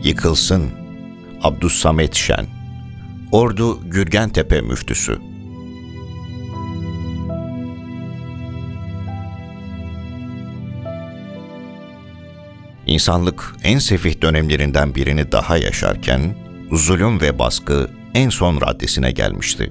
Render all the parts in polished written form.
yıkılsın. Abdüssamet Şen, Ordu Gürgentepe Müftüsü. İnsanlık en sefih dönemlerinden birini daha yaşarken, zulüm ve baskı en son raddesine gelmişti.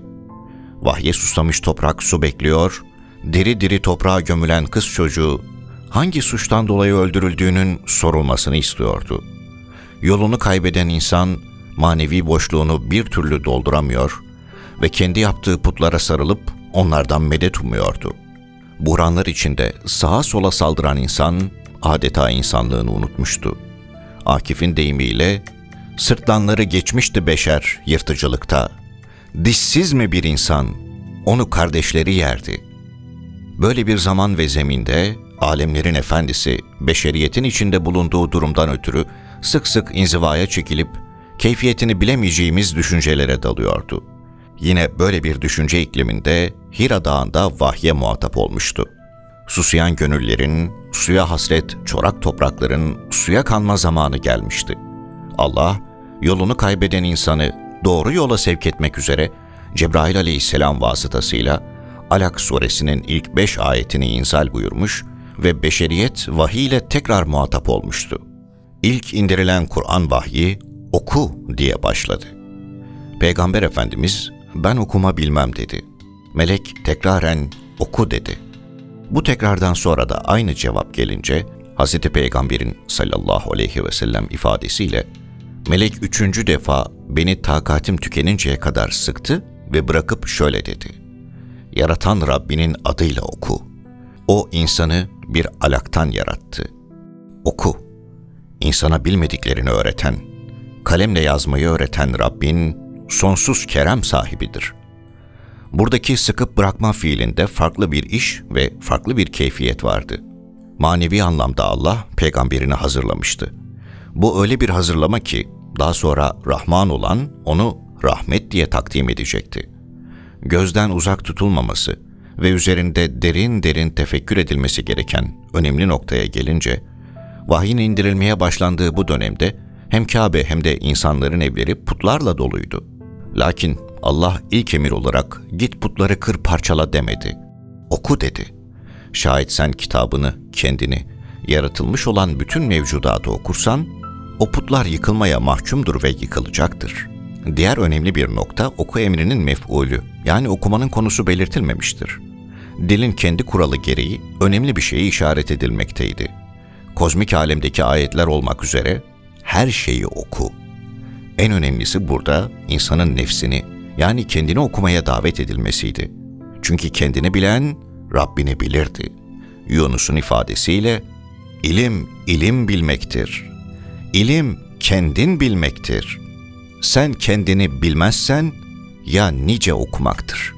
Vahye susamış toprak su bekliyor, diri diri toprağa gömülen kız çocuğu hangi suçtan dolayı öldürüldüğünün sorulmasını istiyordu. Yolunu kaybeden insan manevi boşluğunu bir türlü dolduramıyor ve kendi yaptığı putlara sarılıp onlardan medet umuyordu. Buhranlar içinde sağa sola saldıran insan adeta insanlığını unutmuştu. Akif'in deyimiyle sırtlanları geçmişti beşer yırtıcılıkta. Dişsiz mi bir insan? Onu kardeşleri yerdi. Böyle bir zaman ve zeminde alemlerin efendisi beşeriyetin içinde bulunduğu durumdan ötürü sık sık inzivaya çekilip keyfiyetini bilemeyeceğimiz düşüncelere dalıyordu. Yine böyle bir düşünce ikliminde Hira Dağı'nda vahye muhatap olmuştu. Susayan gönüllerin, suya hasret çorak toprakların suya kanma zamanı gelmişti. Allah, yolunu kaybeden insanı doğru yola sevk etmek üzere Cebrail aleyhisselam vasıtasıyla Alak suresinin ilk 5 ayetini inzal buyurmuş ve beşeriyet vahiy ile tekrar muhatap olmuştu. İlk indirilen Kur'an vahyi oku diye başladı. Peygamber Efendimiz ben okuma bilmem dedi. Melek tekraren oku dedi. Bu tekrardan sonra da aynı cevap gelince Hz. Peygamber'in sallallahu aleyhi ve sellem ifadesiyle melek 3. defa beni takatim tükeninceye kadar sıktı ve bırakıp şöyle dedi. Yaratan Rabbinin adıyla oku. O insanı bir alaktan yarattı. Oku. İnsana bilmediklerini öğreten, kalemle yazmayı öğreten Rabbin sonsuz kerem sahibidir. Buradaki sıkıp bırakma fiilinde farklı bir iş ve farklı bir keyfiyet vardı. Manevi anlamda Allah peygamberini hazırlamıştı. Bu öyle bir hazırlama ki daha sonra Rahman olan onu rahmet diye takdim edecekti. Gözden uzak tutulmaması ve üzerinde derin derin tefekkür edilmesi gereken önemli noktaya gelince, vahyin indirilmeye başlandığı bu dönemde hem Kabe hem de insanların evleri putlarla doluydu. Lakin Allah ilk emir olarak git putları kır parçala demedi. Oku dedi. Şayet sen kitabını, kendini, yaratılmış olan bütün mevcudatı okursan, o putlar yıkılmaya mahkumdur ve yıkılacaktır. Diğer önemli bir nokta oku emrinin mef'ulü, yani okumanın konusu belirtilmemiştir. Dilin kendi kuralı gereği önemli bir şeye işaret edilmekteydi. Kozmik alemdeki ayetler olmak üzere her şeyi oku. En önemlisi burada insanın nefsini, yani kendini okumaya davet edilmesiydi. Çünkü kendini bilen Rabbini bilirdi. Yunus'un ifadesiyle ilim, ilim bilmektir. İlim kendin bilmektir. Sen kendini bilmezsen ya nice okumaktır.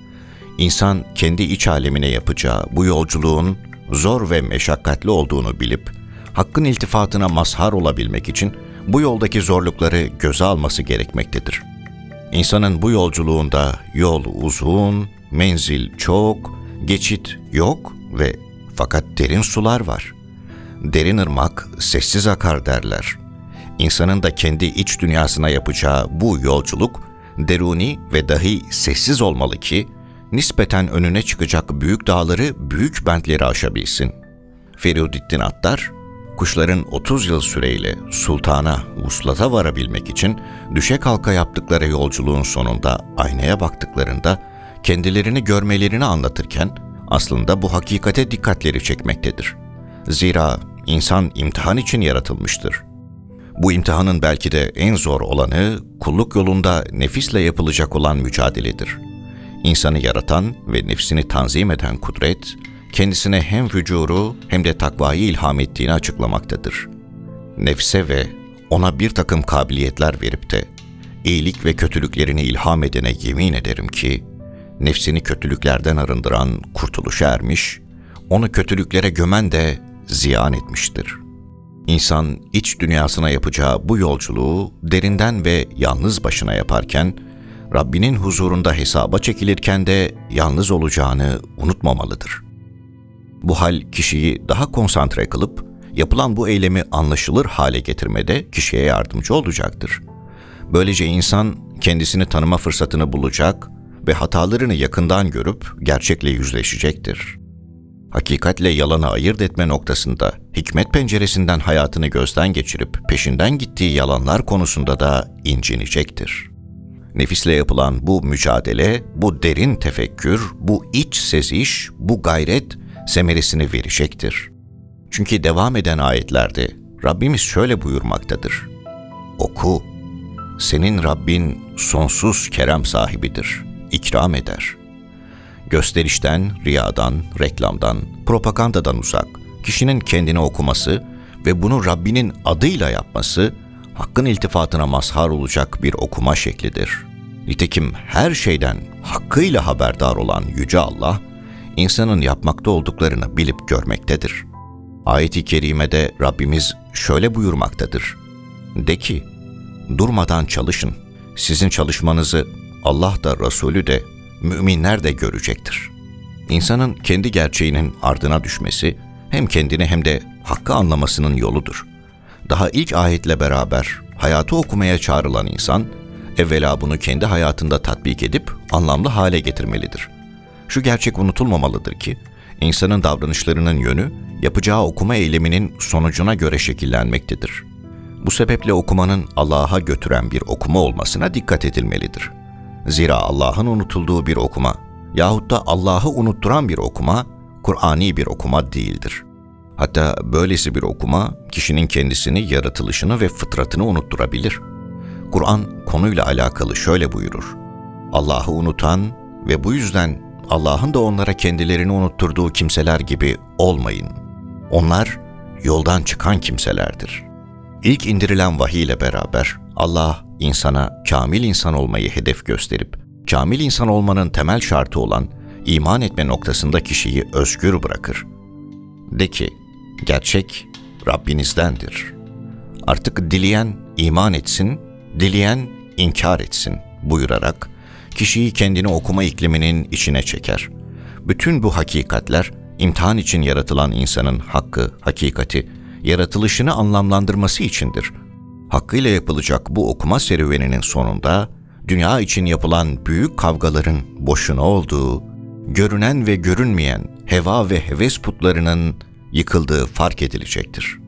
İnsan kendi iç alemine yapacağı bu yolculuğun zor ve meşakkatli olduğunu bilip Hakk'ın iltifatına mazhar olabilmek için bu yoldaki zorlukları göze alması gerekmektedir. İnsanın bu yolculuğunda yol uzun, menzil çok, geçit yok ve fakat derin sular var. Derin ırmak sessiz akar derler. İnsanın da kendi iç dünyasına yapacağı bu yolculuk deruni ve dahi sessiz olmalı ki nispeten önüne çıkacak büyük dağları, büyük bentleri aşabilsin. Feridüddin Attar, kuşların 30 yıl süreyle sultana, vuslata varabilmek için düşe kalka yaptıkları yolculuğun sonunda aynaya baktıklarında kendilerini görmelerini anlatırken aslında bu hakikate dikkatleri çekmektedir. Zira insan imtihan için yaratılmıştır. Bu imtihanın belki de en zor olanı kulluk yolunda nefisle yapılacak olan mücadeledir. İnsanı yaratan ve nefsini tanzim eden kudret, kendisine hem vücuru hem de takvayı ilham ettiğini açıklamaktadır. Nefse ve ona bir takım kabiliyetler verip de iyilik ve kötülüklerini ilham edene yemin ederim ki, nefsini kötülüklerden arındıran kurtuluşa ermiş, onu kötülüklere gömen de ziyan etmiştir. İnsan iç dünyasına yapacağı bu yolculuğu derinden ve yalnız başına yaparken, Rabbinin huzurunda hesaba çekilirken de yalnız olacağını unutmamalıdır. Bu hal kişiyi daha konsantre kılıp Yapılan bu eylemi anlaşılır hale getirmede kişiye yardımcı olacaktır. Böylece insan kendisini tanıma fırsatını bulacak ve hatalarını yakından görüp gerçekle yüzleşecektir. Hakikatle yalanı ayırt etme noktasında hikmet penceresinden hayatını gözden geçirip peşinden gittiği yalanlar konusunda da incinecektir. Nefisle yapılan bu mücadele, bu derin tefekkür, bu iç seziş, bu gayret semeresini verecektir. Çünkü devam eden ayetlerde Rabbimiz şöyle buyurmaktadır: Oku, senin Rabbin sonsuz kerem sahibidir, ikram eder. Gösterişten, riyadan, reklamdan, propagandadan uzak, kişinin kendini okuması ve bunu Rabbinin adıyla yapması, Hakk'ın iltifatına mazhar olacak bir okuma şeklidir. Nitekim her şeyden hakkıyla haberdar olan Yüce Allah, insanın yapmakta olduklarını bilip görmektedir. Ayet-i kerimede Rabbimiz şöyle buyurmaktadır: De ki, durmadan çalışın, sizin çalışmanızı Allah da Resulü de, müminler de görecektir. İnsanın kendi gerçeğinin ardına düşmesi, hem kendini hem de hakkı anlamasının yoludur. Daha ilk ayetle beraber hayatı okumaya çağrılan insan, evvela bunu kendi hayatında tatbik edip anlamlı hale getirmelidir. Şu gerçek unutulmamalıdır ki, insanın davranışlarının yönü, yapacağı okuma eyleminin sonucuna göre şekillenmektedir. Bu sebeple okumanın Allah'a götüren bir okuma olmasına dikkat edilmelidir. Zira Allah'ın unutulduğu bir okuma yahut da Allah'ı unutturan bir okuma, Kur'ani bir okuma değildir. Hatta böylesi bir okuma, kişinin kendisini, yaratılışını ve fıtratını unutturabilir. Kur'an konuyla alakalı şöyle buyurur: Allah'ı unutan ve bu yüzden Allah'ın da onlara kendilerini unutturduğu kimseler gibi olmayın. Onlar yoldan çıkan kimselerdir. İlk indirilen vahiy ile beraber Allah insana kamil insan olmayı hedef gösterip, kamil insan olmanın temel şartı olan iman etme noktasında kişiyi özgür bırakır. De ki, gerçek Rabbinizdendir. Artık dileyen iman etsin, dileyen inkar etsin buyurarak kişiyi kendini okuma ikliminin içine çeker. Bütün bu hakikatler imtihan için yaratılan insanın hakkı, hakikati, yaratılışını anlamlandırması içindir. Hakkıyla yapılacak bu okuma serüveninin sonunda dünya için yapılan büyük kavgaların boşuna olduğu, görünen ve görünmeyen heva ve heves putlarının yıkıldığı fark edilecektir.